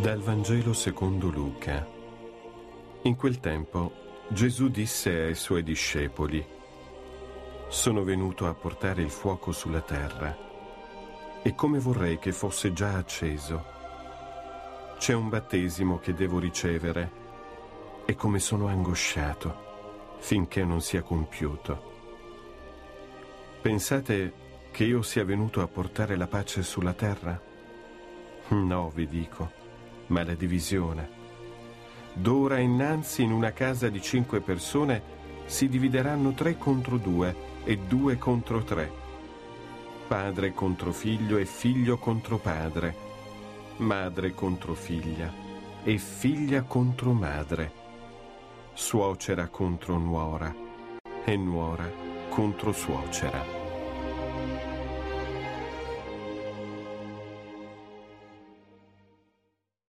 Dal Vangelo secondo Luca. In quel tempo Gesù disse ai suoi discepoli: «Sono venuto a portare il fuoco sulla terra, e come vorrei che fosse già acceso. C'è un battesimo che devo ricevere, e come sono angosciato finché non sia compiuto. Pensate che io sia venuto a portare la pace sulla terra? No, vi dico, ma la divisione. D'ora innanzi in una casa di 5 persone si divideranno 3 contro 2 e 2 contro 3. Padre contro figlio e figlio contro padre. Madre contro figlia e figlia contro madre. Suocera contro nuora e nuora contro suocera.